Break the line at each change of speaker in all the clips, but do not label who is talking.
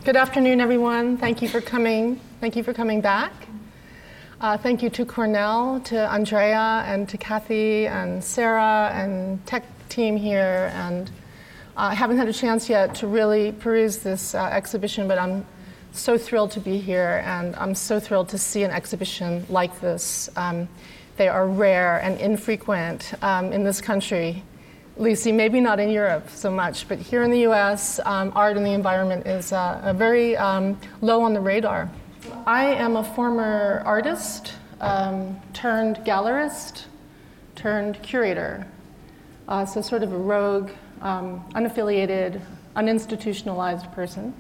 Good afternoon, everyone. Thank you for coming. Thank you for coming back. Thank you to Cornell, to Andrea, and to Kathy, and Sarah, and tech team here. And I haven't had a chance yet to really peruse this exhibition, but I'm so thrilled to be here, and I'm so thrilled to see an exhibition like this. They are rare and infrequent in this country. Lucy, maybe not in Europe so much, but here in the US, art and the environment is a very low on the radar. I am a former artist, turned gallerist, turned curator. So sort of a rogue, unaffiliated, uninstitutionalized person.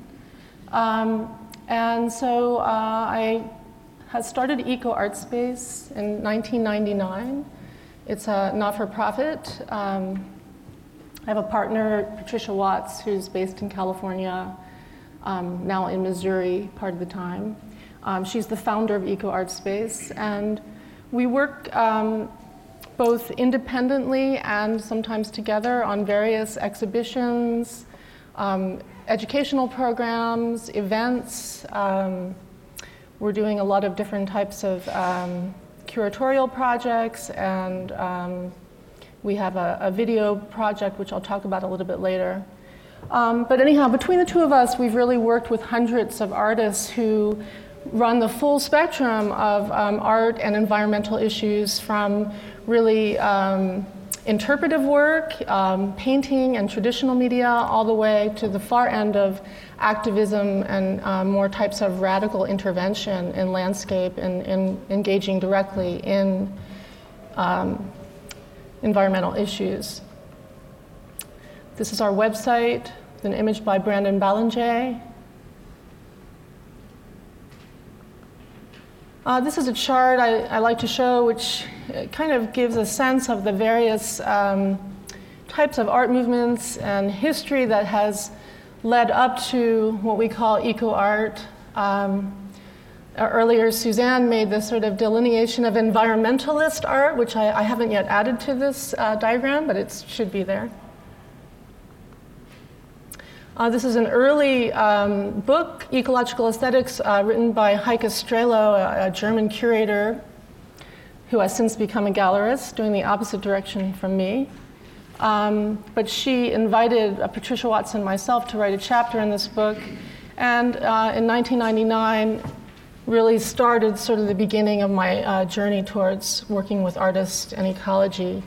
And so I had started Eco Art Space in 1999. It's a not-for-profit. I have a partner, Patricia Watts, who's based in California, now in Missouri part of the time. She's the founder of Eco Art Space, and we work both independently and sometimes together on various exhibitions, educational programs, events. We're doing a lot of different types of curatorial projects, and we have a video project, which I'll talk about a little bit later. But anyhow, between the two of us, we've really worked with hundreds of artists who run the full spectrum of art and environmental issues, from really interpretive work, painting and traditional media, all the way to the far end of activism and more types of radical intervention in landscape and in engaging directly in environmental issues. This is our website, an image by Brandon Ballinger. This is a chart I like to show, which kind of gives a sense of the various types of art movements and history that has led up to what we call eco-art. Earlier, Suzanne made this sort of delineation of environmentalist art, which I haven't yet added to this diagram, but it should be there. This is an early book, Ecological Aesthetics, written by Heike Strehlow, a German curator who has since become a gallerist, doing the opposite direction from me. But she invited Patricia Watts and myself to write a chapter in this book. And in 1999, really started sort of the beginning of my journey towards working with artists and ecology.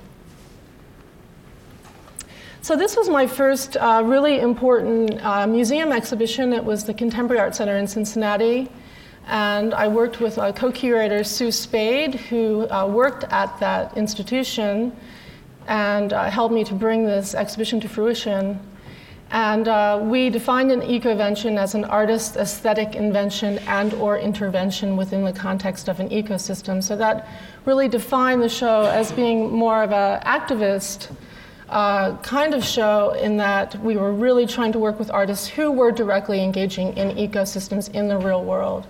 So this was my first really important museum exhibition. It was the Contemporary Art Center in Cincinnati. And I worked with co-curator Sue Spade, who worked at that institution and helped me to bring this exhibition to fruition. And we defined an eco-vention as an artist aesthetic invention and or intervention within the context of an ecosystem. So that really defined the show as being more of an activist kind of show, in that we were really trying to work with artists who were directly engaging in ecosystems in the real world.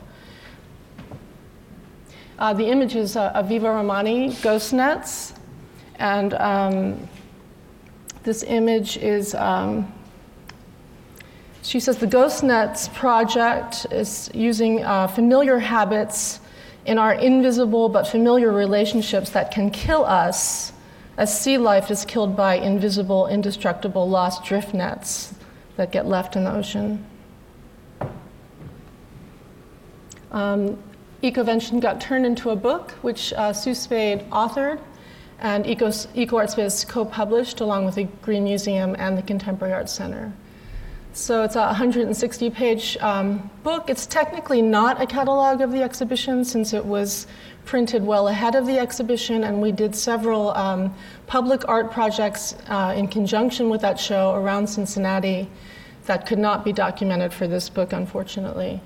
The image is Aviva Romani, Ghost Nets. And this image is, she says the Ghost Nets project is using familiar habits in our invisible but familiar relationships that can kill us, as sea life is killed by invisible, indestructible, lost drift nets that get left in the ocean. Ecovention got turned into a book, which Sue Spade authored, and Eco Art Space co-published along with the Green Museum and the Contemporary Art Center. So it's a 160-page book. It's technically not a catalog of the exhibition, since it was printed well ahead of the exhibition, and we did several public art projects in conjunction with that show around Cincinnati that could not be documented for this book, unfortunately.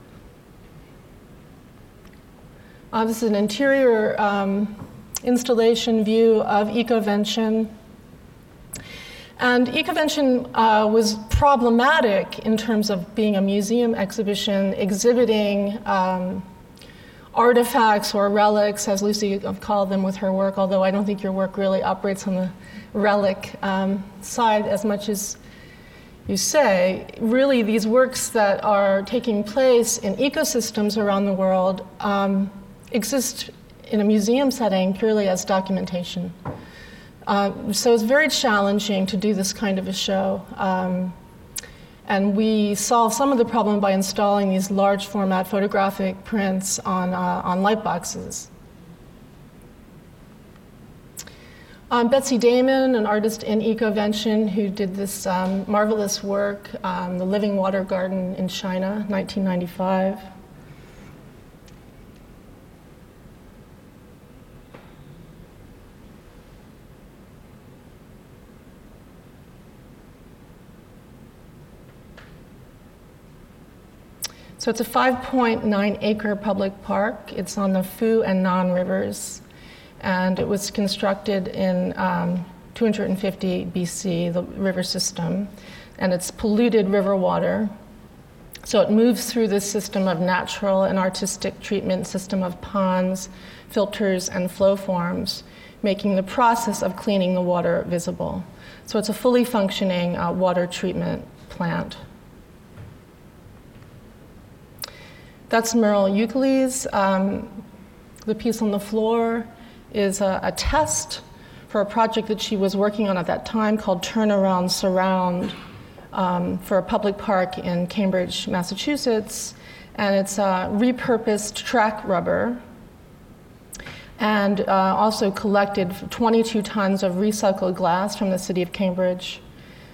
This is an interior installation view of Ecovention. And Ecovention was problematic in terms of being a museum exhibition, exhibiting artifacts or relics, as Lucy called them with her work, although I don't think your work really operates on the relic side as much as you say, really these works that are taking place in ecosystems around the world exist in a museum setting purely as documentation. So it's very challenging to do this kind of a show. And we solve some of the problem by installing these large format photographic prints on light boxes. Betsy Damon, an artist in Ecovention who did this marvelous work, The Living Water Garden in China, 1995. So it's a 5.9 acre public park. It's on the Fu and Nan rivers. And it was constructed in 250 BC, the river system. And it's polluted river water. So it moves through this system of natural and artistic treatment system of ponds, filters, and flow forms, making the process of cleaning the water visible. So it's a fully functioning water treatment plant. That's Meryl Euclides. The piece on the floor is a test for a project that she was working on at that time called Turnaround Surround for a public park in Cambridge, Massachusetts. And it's repurposed track rubber and also collected 22 tons of recycled glass from the city of Cambridge.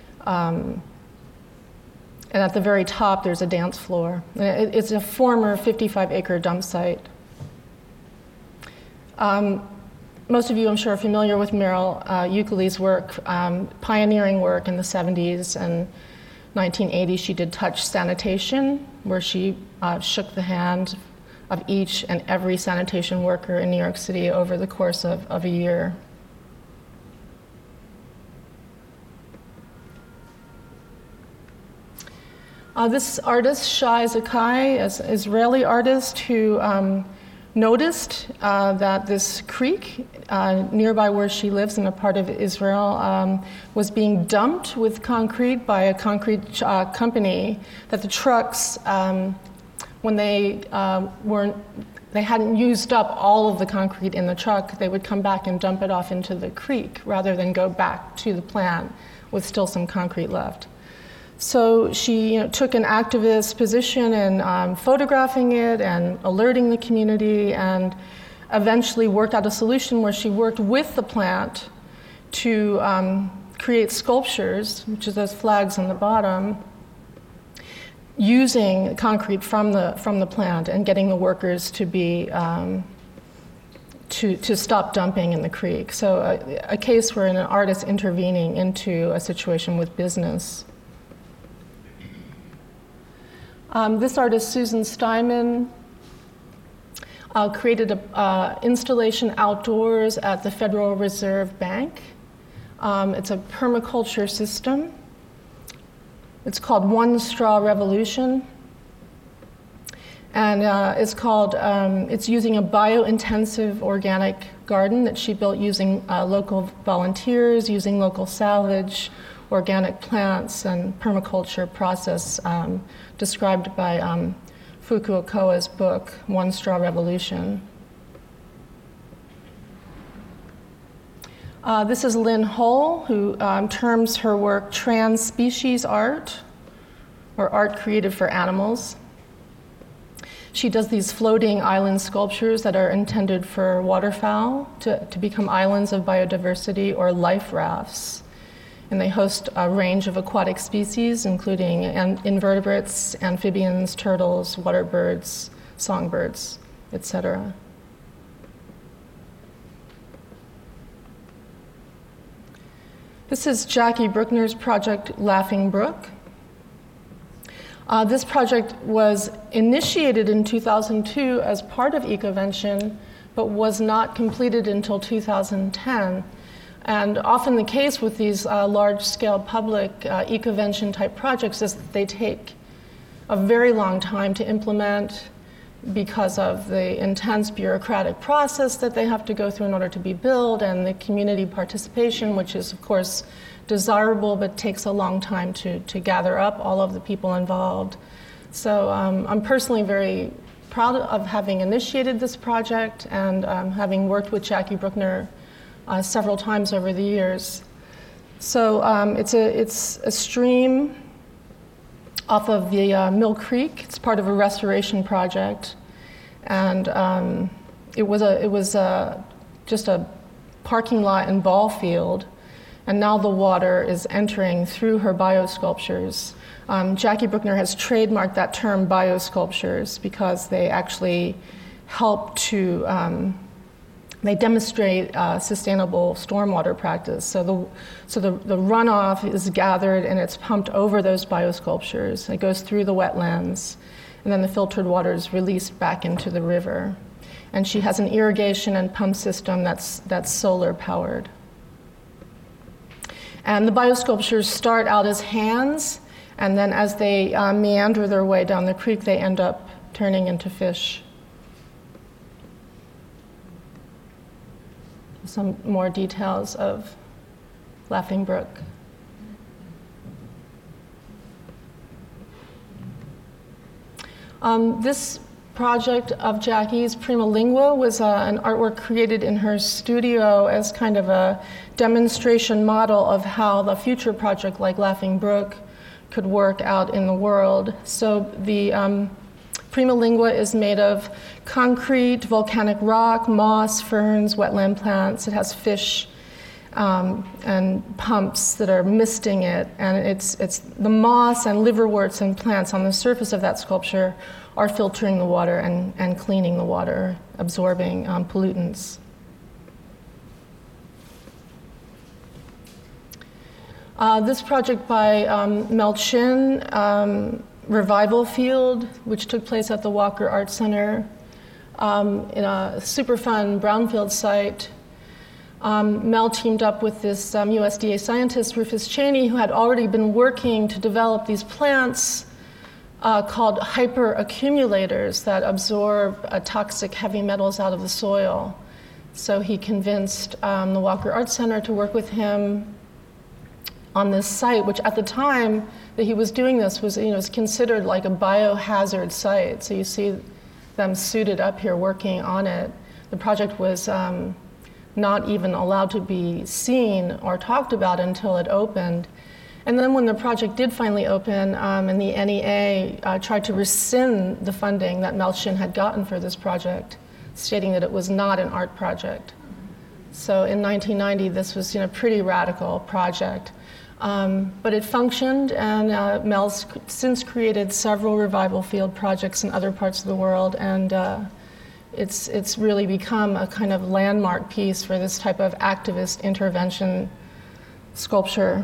And at the very top, there's a dance floor. It's a former 55-acre dump site. Most of you, I'm sure, are familiar with Meryl Euclides' work, pioneering work in the 70s and 1980s. She did Touch Sanitation, where she shook the hand of each and every sanitation worker in New York City over the course of a year. This artist, Shai Zakai, is an Israeli artist who noticed that this creek nearby where she lives in a part of Israel was being dumped with concrete by a concrete company, that the trucks, when they hadn't used up all of the concrete in the truck, they would come back and dump it off into the creek rather than go back to the plant with still some concrete left. So she took an activist position in photographing it and alerting the community, and eventually worked out a solution where she worked with the plant to create sculptures, which is those flags on the bottom, using concrete from the plant and getting the workers to be to stop dumping in the creek. So a case where an artist intervening into a situation with business. This artist, Susan Steinman, created an installation outdoors at the Federal Reserve Bank. It's a permaculture system. It's called One Straw Revolution. And it's using a bio-intensive organic garden that she built using local volunteers, using local salvage, organic plants, and permaculture process described by Fukuokawa's book, One Straw Revolution. This is Lynn Hull, who terms her work trans-species art, or art created for animals. She does these floating island sculptures that are intended for waterfowl to become islands of biodiversity or life rafts. And they host a range of aquatic species, including invertebrates, amphibians, turtles, water birds, songbirds, etc. This is Jackie Bruckner's project, Laughing Brook. This project was initiated in 2002 as part of Ecovention, but was not completed until 2010. And often the case with these large-scale public Ecovention-type projects is that they take a very long time to implement. because of the intense bureaucratic process that they have to go through in order to be built, and the community participation, which is, of course, desirable but takes a long time to gather up all of the people involved. So I'm personally very proud of having initiated this project and having worked with Jackie Bruckner several times over the years. So it's a stream off of the Mill Creek. It's part of a restoration project, and it was just a parking lot and ball field, and now the water is entering through her biosculptures. Jackie Bruckner has trademarked that term biosculptures because they actually help to they demonstrate sustainable stormwater practice. So the runoff is gathered and it's pumped over those biosculptures. It goes through the wetlands, and then the filtered water is released back into the river. And she has an irrigation and pump system that's solar powered. And the biosculptures start out as hands, and then as they meander their way down the creek, they end up turning into fish. Some more details of Laughing Brook. This project of Jackie's, Prima Lingua, was an artwork created in her studio as kind of a demonstration model of how the future project like Laughing Brook could work out in the world. So the Prima Lingua is made of concrete, volcanic rock, moss, ferns, wetland plants. It has fish and pumps that are misting it, and it's the moss and liverworts and plants on the surface of that sculpture are filtering the water and cleaning the water, absorbing pollutants. This project by Mel Chin, Revival Field, which took place at the Walker Art Center in a super fun brownfield site. Mel teamed up with this USDA scientist, Rufus Cheney, who had already been working to develop these plants called hyperaccumulators that absorb toxic heavy metals out of the soil. So he convinced the Walker Art Center to work with him on this site, which at the time that he was doing this was considered like a biohazard site. So you see them suited up here working on it. The project was not even allowed to be seen or talked about until it opened. And then when the project did finally open, and the NEA tried to rescind the funding that Mel Chin had gotten for this project, stating that it was not an art project. So in 1990, this was a pretty radical project. But it functioned, and Mel's since created several Revival Field projects in other parts of the world, and it's really become a kind of landmark piece for this type of activist intervention sculpture.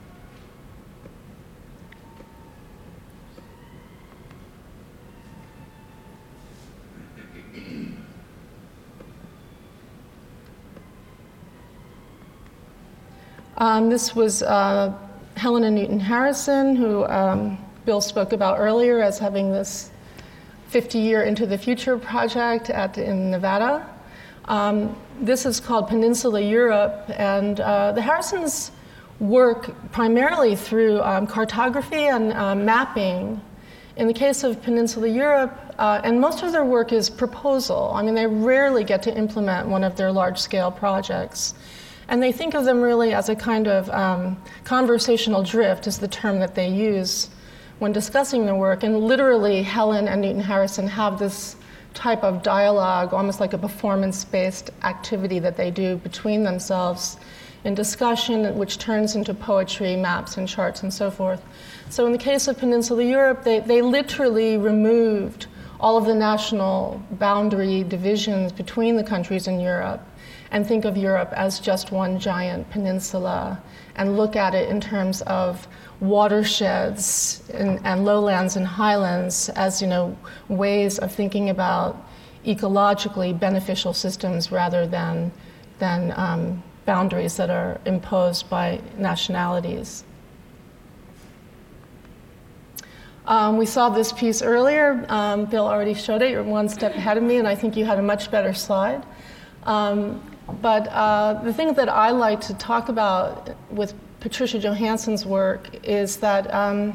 This was Helena Newton Harrison, who Bill spoke about earlier as having this 50-year Into the Future project in Nevada. This is called Peninsula Europe, and the Harrisons work primarily through cartography and mapping. In the case of Peninsula Europe, and most of their work is proposal. I mean, they rarely get to implement one of their large-scale projects. And they think of them really as a kind of conversational drift, is the term that they use when discussing their work. And literally, Helen and Newton Harrison have this type of dialogue, almost like a performance-based activity that they do between themselves in discussion, which turns into poetry, maps, and charts, and so forth. So in the case of Peninsula Europe, they literally removed all of the national boundary divisions between the countries in Europe, and think of Europe as just one giant peninsula, and look at it in terms of watersheds and lowlands and highlands as ways of thinking about ecologically beneficial systems rather than boundaries that are imposed by nationalities. We saw this piece earlier. Bill already showed it. You're one step ahead of me, and I think you had a much better slide. But the thing that I like to talk about with Patricia Johansson's work is that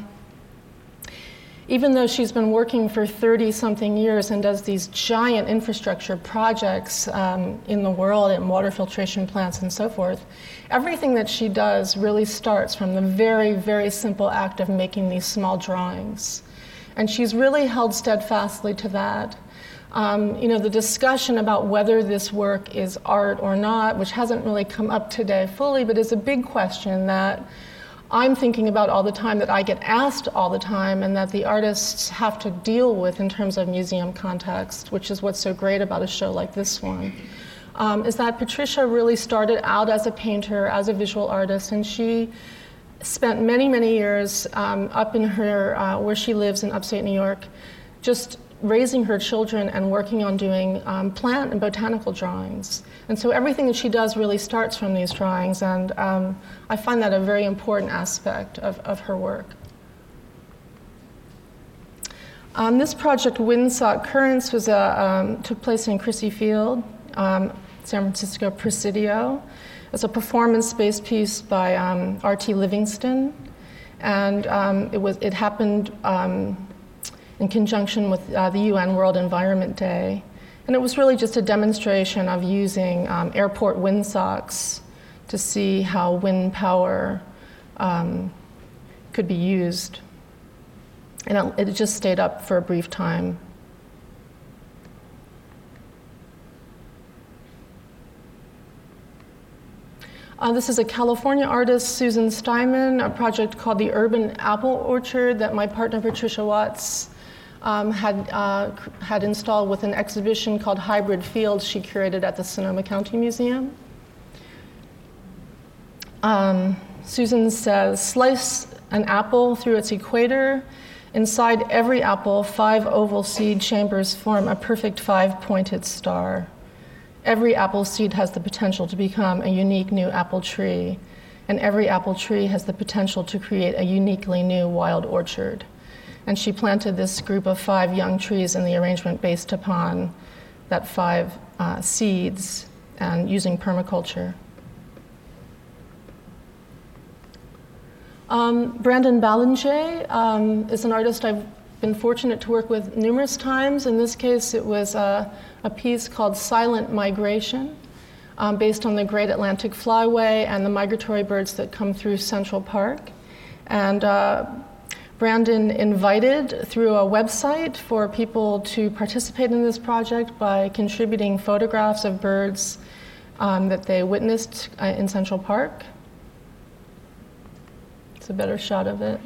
even though she's been working for 30-something years and does these giant infrastructure projects in the world and water filtration plants and so forth, everything that she does really starts from the very, very simple act of making these small drawings. And she's really held steadfastly to that. The discussion about whether this work is art or not, which hasn't really come up today fully, but is a big question that I'm thinking about all the time, that I get asked all the time, and that the artists have to deal with in terms of museum context, which is what's so great about a show like this one, is that Patricia really started out as a painter, as a visual artist, and she spent many, many years up in her, where she lives in upstate New York, just raising her children and working on doing plant and botanical drawings. And so everything that she does really starts from these drawings, and I find that a very important aspect of her work. This project, Windsock Currents, was took place in Crissy Field, San Francisco Presidio. It's a performance-based piece by R.T. Livingston, and it happened in conjunction with the UN World Environment Day. And it was really just a demonstration of using airport windsocks to see how wind power could be used. And it just stayed up for a brief time. This is a California artist, Susan Steinman, a project called the Urban Apple Orchard that my partner Patricia Watts had installed with an exhibition called Hybrid Fields she curated at the Sonoma County Museum. Susan says, slice an apple through its equator. Inside every apple, 5 oval seed chambers form a perfect 5-pointed star. Every apple seed has the potential to become a unique new apple tree, and every apple tree has the potential to create a uniquely new wild orchard. And she planted this group of 5 young trees in the arrangement based upon that 5 seeds and using permaculture. Brandon Ballinger is an artist I've been fortunate to work with numerous times. In this case, it was a piece called Silent Migration, based on the Great Atlantic Flyway and the migratory birds that come through Central Park. And Brandon invited through a website for people to participate in this project by contributing photographs of birds that they witnessed in Central Park. It's a better shot of it.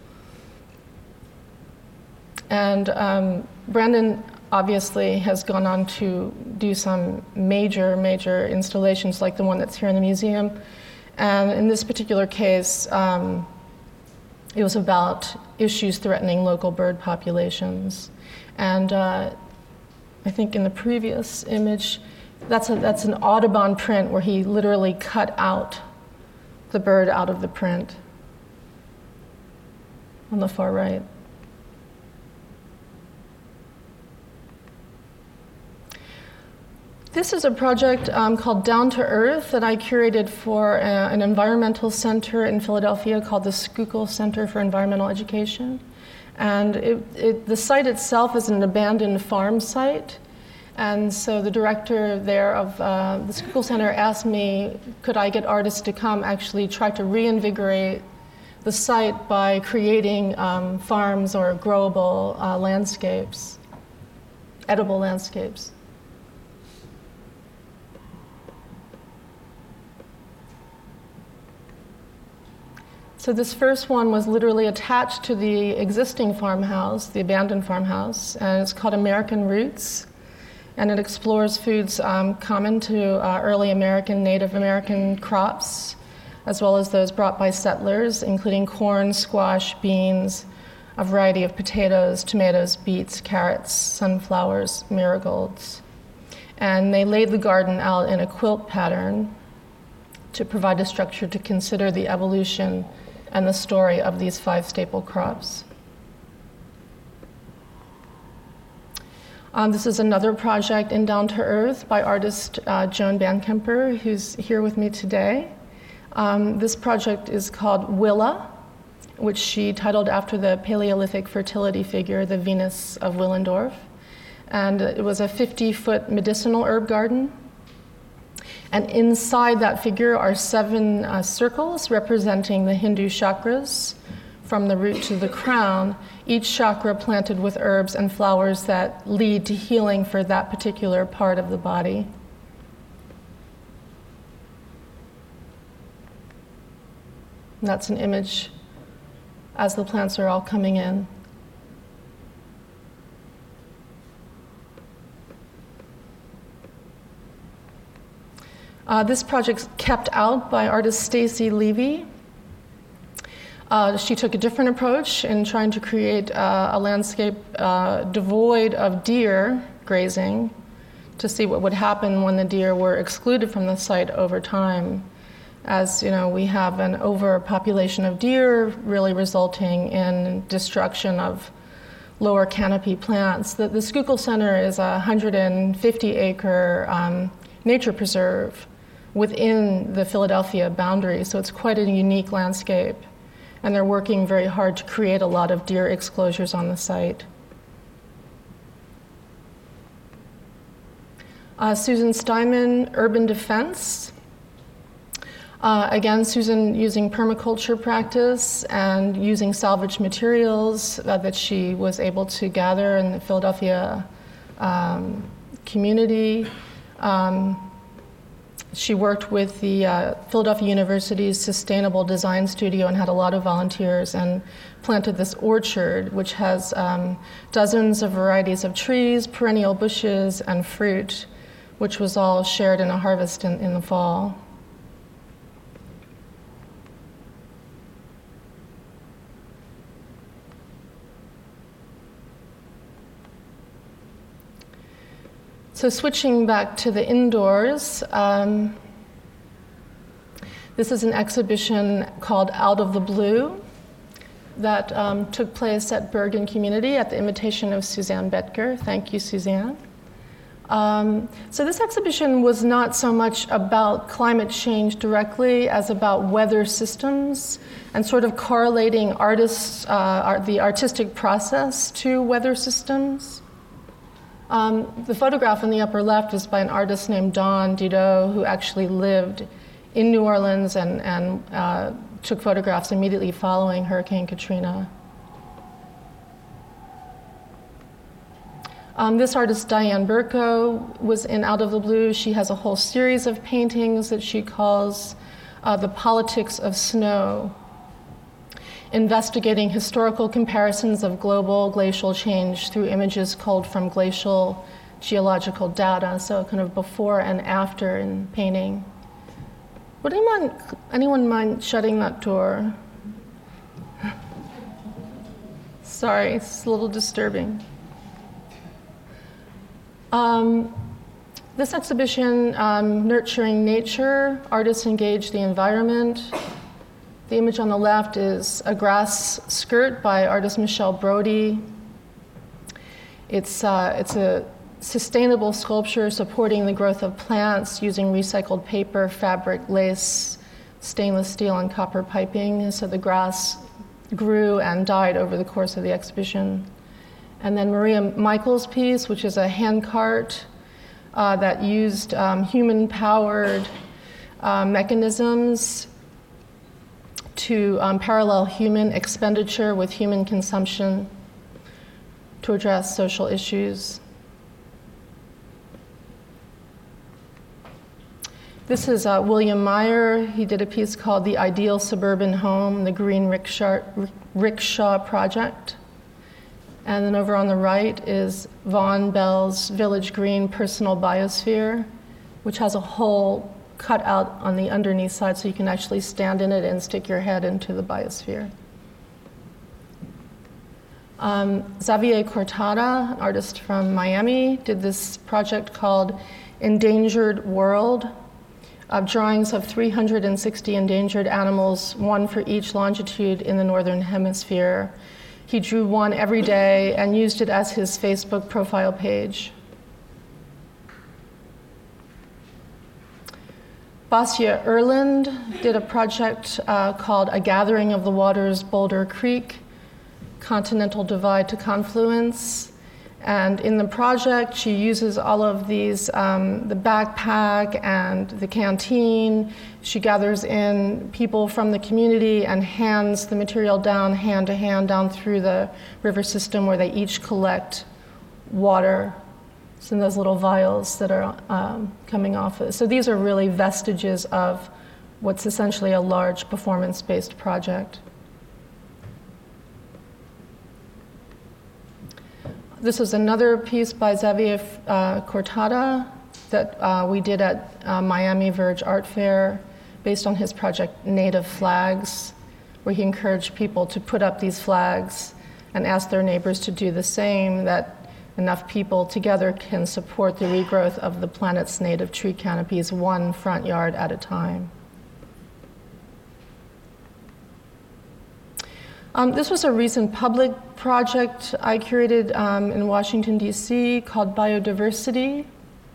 And Brandon obviously has gone on to do some major installations like the one that's here in the museum. And in this particular case, it was about issues threatening local bird populations. And I think in the previous image, that's an Audubon print where he literally cut out the bird out of the print on the far right. This is a project called Down to Earth that I curated for an environmental center in Philadelphia called the Schuylkill Center for Environmental Education. And the site itself is an abandoned farm site. And so the director there of the Schuylkill Center asked me, could I get artists to come actually try to reinvigorate the site by creating farms or growable landscapes, edible landscapes. So this first one was literally attached to the existing farmhouse, the abandoned farmhouse, and it's called American Roots, and it explores foods common to early American, Native American crops, as well as those brought by settlers, including corn, squash, beans, a variety of potatoes, tomatoes, beets, carrots, sunflowers, marigolds. And they laid the garden out in a quilt pattern to provide a structure to consider the evolution and the story of these 5 staple crops. This is another project in Down to Earth by artist Joan Bankemper, who's here with me today. This project is called Willa, which she titled after the Paleolithic fertility figure, the Venus of Willendorf. And it was a 50-foot medicinal herb garden. And inside that figure are 7 circles representing the Hindu chakras, from the root to the crown, each chakra planted with herbs and flowers that lead to healing for that particular part of the body. And that's an image as the plants are all coming in. This project's kept out by artist Stacy Levy. She took a different approach in trying to create a landscape devoid of deer grazing to see what would happen when the deer were excluded from the site over time. As you know, we have an overpopulation of deer really resulting in destruction of lower canopy plants. The Schuylkill Center is a 150-acre nature preserve within the Philadelphia boundary, so it's quite a unique landscape. And they're working very hard to create a lot of deer exclosures on the site. Susan Steinman, Urban Defense. Again, Susan using permaculture practice and using salvaged materials that she was able to gather in the Philadelphia community. She worked with the Philadelphia University's Sustainable Design Studio and had a lot of volunteers and planted this orchard, which has dozens of varieties of trees, perennial bushes, and fruit, which was all shared in a harvest in the fall. So switching back to the indoors, this is an exhibition called Out of the Blue that took place at Bergen Community at the invitation of Suzanne Betker. Thank you, Suzanne. So this exhibition was not so much about climate change directly as about weather systems and sort of correlating the artistic process to weather systems. The photograph in the upper left is by an artist named Don Dudot, who actually lived in New Orleans and took photographs immediately following Hurricane Katrina. This artist, Diane Burko, was in Out of the Blue. She has a whole series of paintings that she calls The Politics of Snow, investigating historical comparisons of global glacial change through images culled from glacial geological data, so kind of before and after in painting. Would anyone mind shutting that door? Sorry, it's a little disturbing. This exhibition, Nurturing Nature, Artists Engage the Environment. The image on the left is a grass skirt by artist Michelle Brody. It's a sustainable sculpture supporting the growth of plants using recycled paper, fabric, lace, stainless steel, and copper piping. So the grass grew and died over the course of the exhibition. And then Maria Michaels' piece, which is a hand cart that used human-powered mechanisms to parallel human expenditure with human consumption to address social issues. This is William Meyer. He did a piece called The Ideal Suburban Home, the Green Rickshaw Project. And then over on the right is Vaughn Bell's Village Green Personal Biosphere, which has a hole cut out on the underneath side so you can actually stand in it and stick your head into the biosphere. Xavier Cortada, an artist from Miami, did this project called Endangered World, drawings of 360 endangered animals, one for each longitude in the northern hemisphere. He drew one every day and used it as his Facebook profile page. Basia Erland did a project called A Gathering of the Waters, Boulder Creek, Continental Divide to Confluence. And in the project, she uses all of these, the backpack and the canteen. She gathers in people from the community and hands the material down, hand to hand, down through the river system where they each collect water. It's in those little vials that are coming off it. So these are really vestiges of what's essentially a large performance-based project. This is another piece by Xavier Cortada that we did at Miami Verge Art Fair based on his project Native Flags, where he encouraged people to put up these flags and ask their neighbors to do the same, that enough people together can support the regrowth of the planet's native tree canopies one front yard at a time. This was a recent public project I curated in Washington, D.C. called Biodiversity.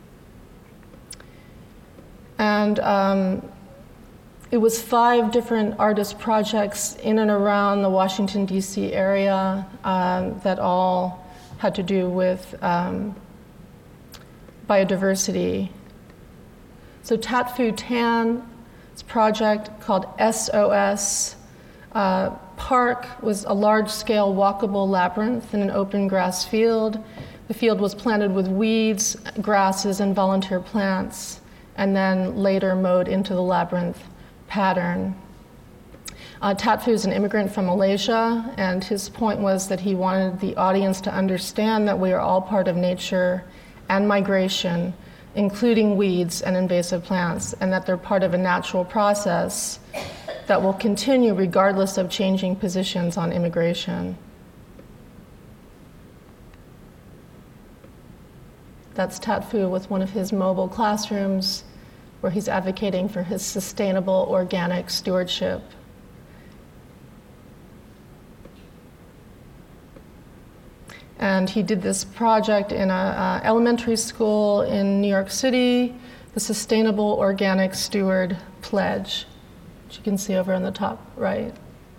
And it was 5 different artist projects in and around the Washington, D.C. area that all had to do with biodiversity. So Tat Phu Tan's project called SOS Park was a large-scale walkable labyrinth in an open grass field. The field was planted with weeds, grasses, and volunteer plants, and then later mowed into the labyrinth pattern. Tat Phu is an immigrant from Malaysia, and his point was that he wanted the audience to understand that we are all part of nature and migration, including weeds and invasive plants, and that they're part of a natural process that will continue regardless of changing positions on immigration. That's Tat Phu with one of his mobile classrooms where he's advocating for his sustainable organic stewardship. And he did this project in an elementary school in New York City, the Sustainable Organic Steward Pledge, which you can see over on the top right.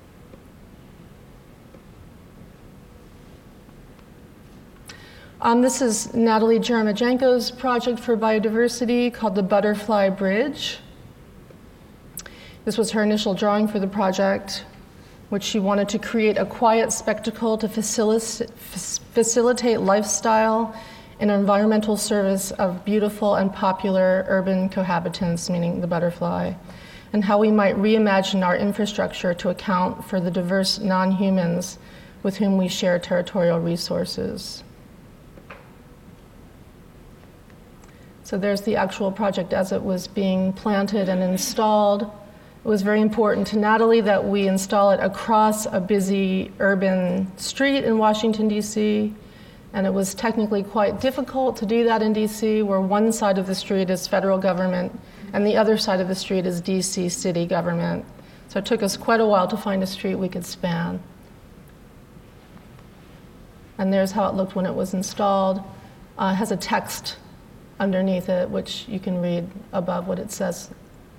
This is Natalie Jeremijenko's project for biodiversity called the Butterfly Bridge. This was her initial drawing for the project, which she wanted to create a quiet spectacle to facilitate lifestyle and environmental service of beautiful and popular urban cohabitants, meaning the butterfly, and how we might reimagine our infrastructure to account for the diverse non-humans with whom we share territorial resources. So there's the actual project as it was being planted and installed. It was very important to Natalie that we install it across a busy urban street in Washington, D.C., and it was technically quite difficult to do that in D.C., where one side of the street is federal government and the other side of the street is D.C. city government. So it took us quite a while to find a street we could span. And there's how it looked when it was installed. It has a text underneath it, which you can read above what it says.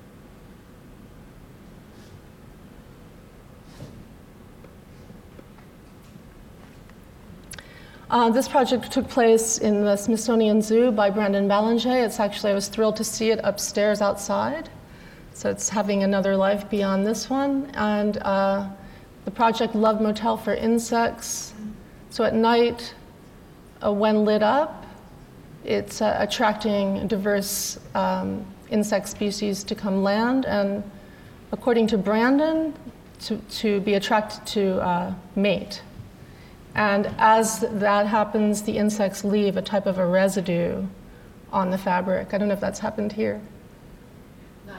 This project took place in the Smithsonian Zoo by Brandon Ballinger. It's actually, I was thrilled to see it upstairs outside. So it's having another life beyond this one. And the project Love Motel for Insects. So at night, when lit up, it's attracting diverse insect species to come land. And according to Brandon, to be attracted to mate. And as that happens, the insects leave a type of a residue on the fabric. I don't know if that's happened here.
Not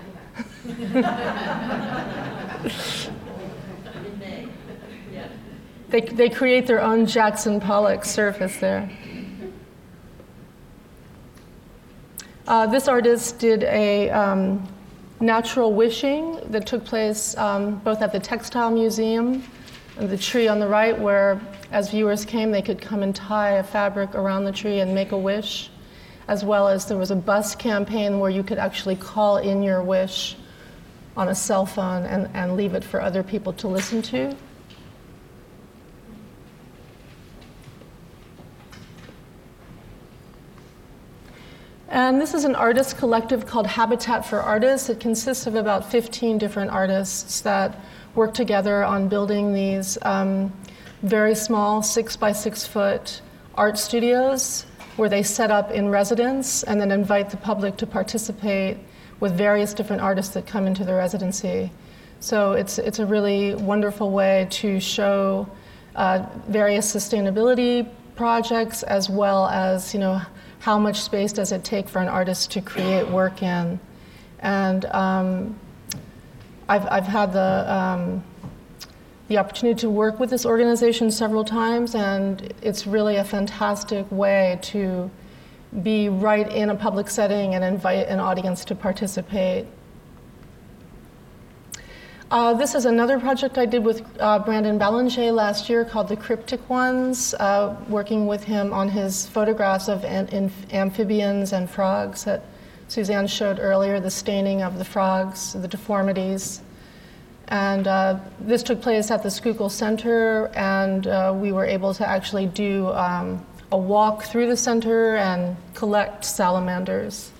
yet. In May. Yeah.
They create their own Jackson Pollock surface there. This artist did a natural wishing that took place both at the Textile Museum the tree on the right, where as viewers came, they could come and tie a fabric around the tree and make a wish, as well as there was a bus campaign where you could actually call in your wish on a cell phone and leave it for other people to listen to. And this is an artist collective called Habitat for Artists. It consists of about 15 different artists that work together on building these very small 6 by 6 foot art studios where they set up in residence and then invite the public to participate with various different artists that come into the residency. So it's a really wonderful way to show various sustainability projects, as well as, how much space does it take for an artist to create work in. And I've had the opportunity to work with this organization several times, and it's really a fantastic way to be right in a public setting and invite an audience to participate. This is another project I did with Brandon Ballinger last year called The Cryptic Ones, working with him on his photographs of amphibians and frogs that Suzanne showed earlier, the staining of the frogs, the deformities. And this took place at the Schuylkill Center, and we were able to actually do a walk through the center and collect salamanders.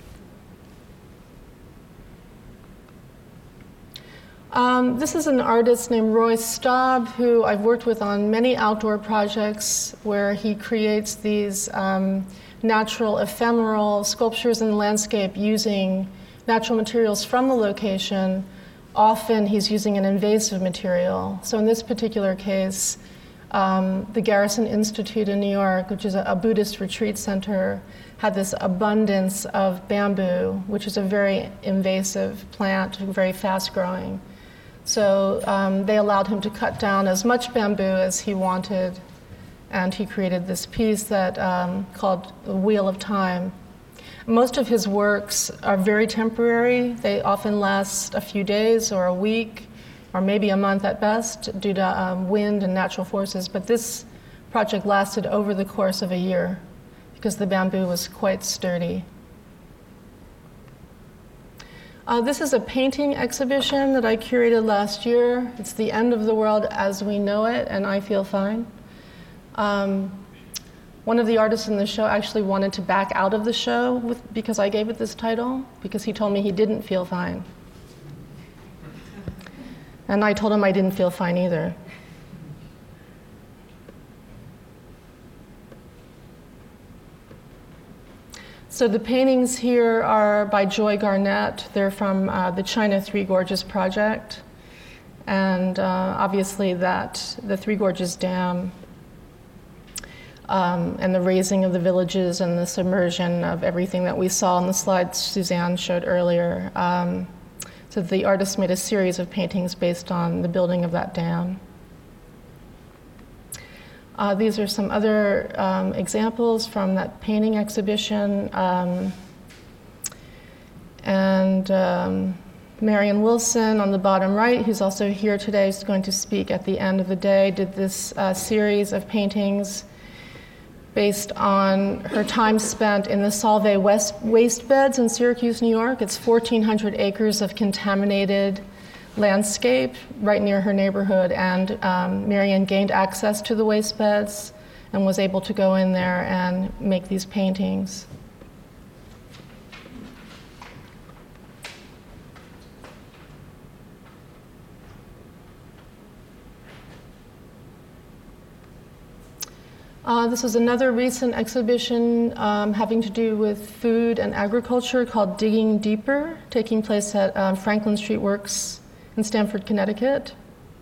This is an artist named Roy Staub, who I've worked with on many outdoor projects where he creates these natural ephemeral sculptures in the landscape using natural materials from the location. Often he's using an invasive material. So in this particular case, the Garrison Institute in New York, which is a Buddhist retreat center, had this abundance of bamboo, which is a very invasive plant, very fast growing. So they allowed him to cut down as much bamboo as he wanted, and he created this piece that called The Wheel of Time. Most of his works are very temporary. They often last a few days or a week, or maybe a month at best, due to wind and natural forces. But this project lasted over the course of a year because the bamboo was quite sturdy. This is a painting exhibition that I curated last year. It's The End of the World as We Know It, and I Feel Fine. One of the artists in the show actually wanted to back out of the show because I gave it this title, because he told me he didn't feel fine. And I told him I didn't feel fine either. So the paintings here are by Joy Garnett. They're from the China Three Gorges project. And obviously the Three Gorges Dam and the raising of the villages and the submersion of everything that we saw on the slides Suzanne showed earlier. So the artist made a series of paintings based on the building of that dam. These are some other examples from that painting exhibition. Marion Wilson on the bottom right, who's also here today, is going to speak at the end of the day, did this series of paintings based on her time spent in the Solvay waste beds in Syracuse, New York. It's 1,400 acres of contaminated landscape right near her neighborhood, and Marion gained access to the waste beds and was able to go in there and make these paintings. This is another recent exhibition having to do with food and agriculture called Digging Deeper, taking place at Franklin Street Works in Stamford, Connecticut.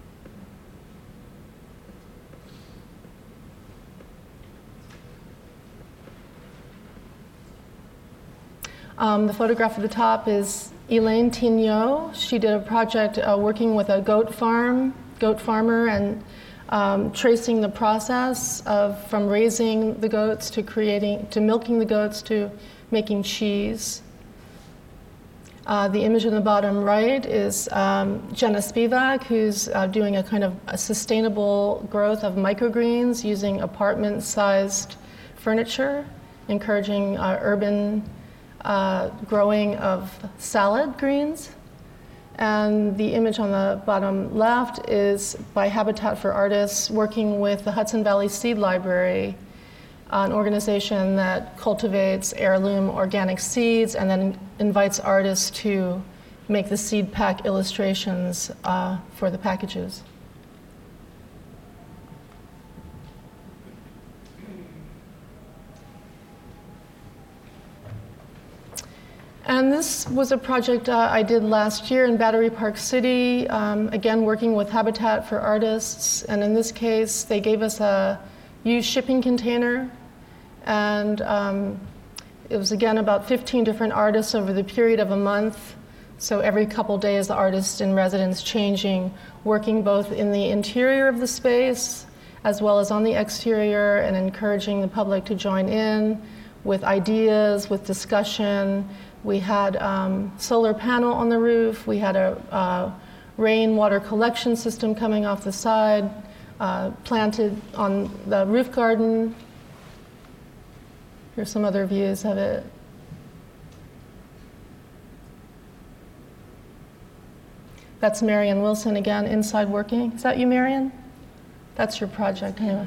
The photograph at the top is Elaine Tignot. She did a project working with a goat farmer, and tracing the process from raising the goats to milking the goats to making cheese. The image in the bottom right is Jenna Spivak, who's doing a kind of a sustainable growth of microgreens using apartment-sized furniture, encouraging urban growing of salad greens. And the image on the bottom left is by Habitat for Artists, working with the Hudson Valley Seed Library, an organization that cultivates heirloom organic seeds and then invites artists to make the seed pack illustrations for the packages. And this was a project I did last year in Battery Park City, again working with Habitat for Artists. And in this case, they gave us a used shipping container. And it was again about 15 different artists over the period of a month. So every couple days, the artist in residence changing, working both in the interior of the space as well as on the exterior, and encouraging the public to join in with ideas, with discussion. We had solar panel on the roof. We had a rainwater collection system coming off the side, planted on the roof garden. Here's some other views of it. That's Marion Wilson again, inside working. Is that you, Marion? That's your project, anyway.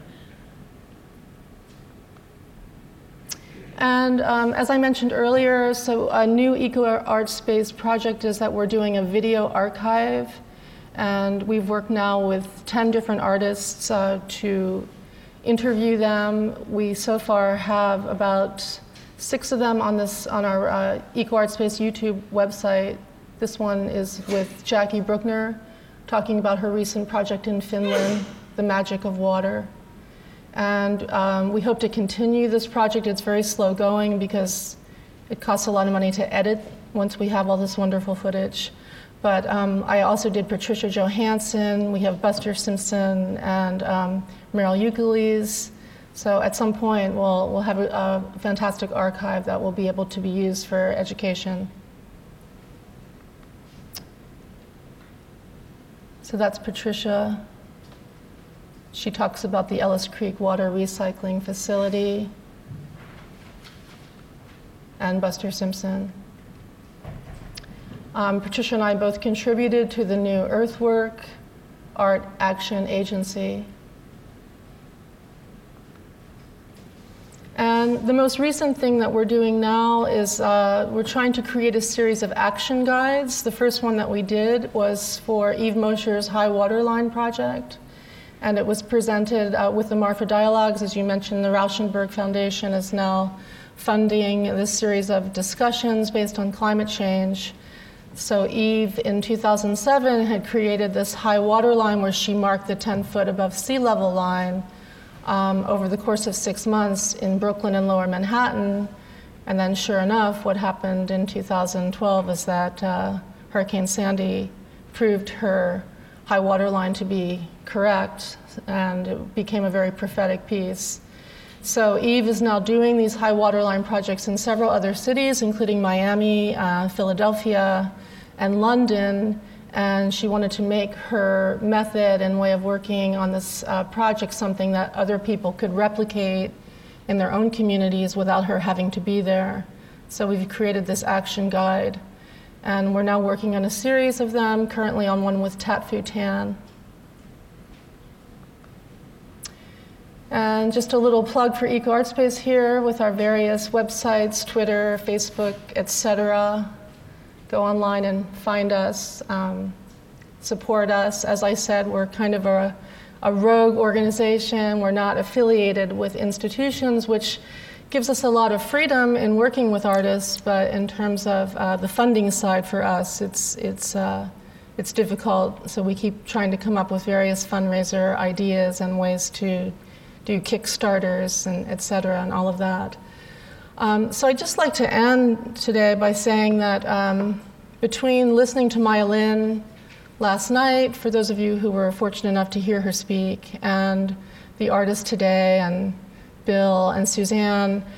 And as I mentioned earlier, so a new Eco Art Space project is that we're doing a video archive. And we've worked now with 10 different artists to interview them. We so far have about 6 of them on our Eco Art Space YouTube website. This one is with Jackie Bruckner, talking about her recent project in Finland, The Magic of Water. And we hope to continue this project. It's very slow going because it costs a lot of money to edit once we have all this wonderful footage. But I also did Patricia Johansson. We have Buster Simpson and Meryl Euclides. So at some point, we'll have a fantastic archive that will be able to be used for education. So that's Patricia. She talks about the Ellis Creek Water Recycling Facility. And Buster Simpson. Patricia and I both contributed to the new Earthwork Art Action Agency. And the most recent thing that we're doing now is we're trying to create a series of action guides. The first one that we did was for Eve Mosher's High Waterline project. And it was presented with the Marfa Dialogues. As you mentioned, the Rauschenberg Foundation is now funding this series of discussions based on climate change. So Eve, in 2007, had created this high water line where she marked the 10-foot above sea level line over the course of 6 months in Brooklyn and Lower Manhattan. And then sure enough, what happened in 2012 is that Hurricane Sandy proved her high water line to be correct, and it became a very prophetic piece. So Eve is now doing these high waterline projects in several other cities, including Miami, Philadelphia, and London. And she wanted to make her method and way of working on this project something that other people could replicate in their own communities without her having to be there. So we've created this action guide. And we're now working on a series of them, currently on one with Tat Phu Tan. And just a little plug for Eco Art Space here with our various websites, Twitter, Facebook, etc. Go online and find us, support us. As I said, we're kind of a rogue organization. We're not affiliated with institutions, which gives us a lot of freedom in working with artists, but in terms of the funding side for us, it's difficult. So we keep trying to come up with various fundraiser ideas and ways to do Kickstarters and et cetera and all of that. So I'd just like to end today by saying that between listening to Maya Lin last night, for those of you who were fortunate enough to hear her speak, and the artists today, and Bill and Suzanne,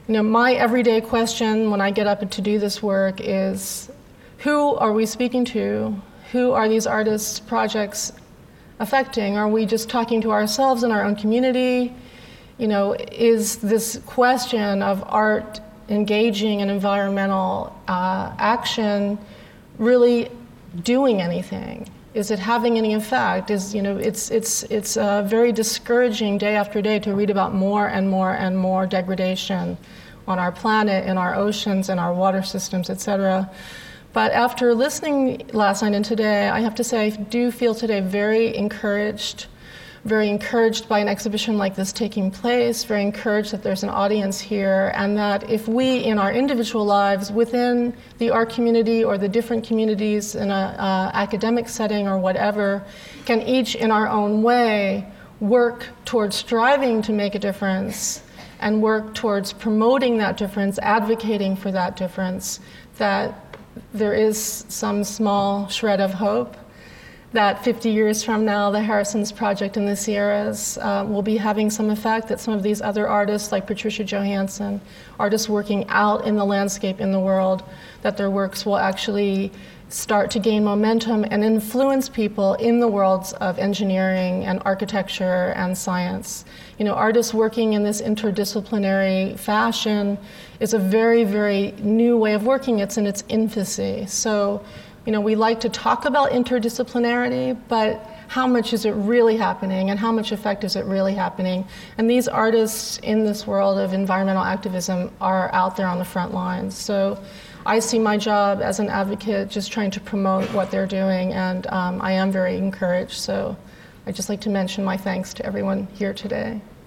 My everyday question when I get up to do this work is, who are we speaking to? Who are these artists' projects affecting? Are we just talking to ourselves in our own community? Is this question of art engaging in environmental action really doing anything? Is it having any effect? It's very discouraging day after day to read about more and more and more degradation on our planet, in our oceans, in our water systems, etc. But after listening last night and today, I have to say I do feel today very encouraged by an exhibition like this taking place, very encouraged that there's an audience here, and that if we, in our individual lives, within the art community or the different communities in an academic setting or whatever, can each in our own way work towards striving to make a difference and work towards promoting that difference, advocating for that difference, that there is some small shred of hope that 50 years from now, the Harrison's Project in the Sierras will be having some effect, that some of these other artists like Patricia Johansson, artists working out in the landscape in the world, that their works will actually start to gain momentum and influence people in the worlds of engineering and architecture and science. Artists working in this interdisciplinary fashion is a very, very new way of working. It's in its infancy. So, we like to talk about interdisciplinarity, but how much is it really happening and how much effect is it really happening? And these artists in this world of environmental activism are out there on the front lines. So I see my job as an advocate just trying to promote what they're doing, and I am very encouraged. So I'd just like to mention my thanks to everyone here today.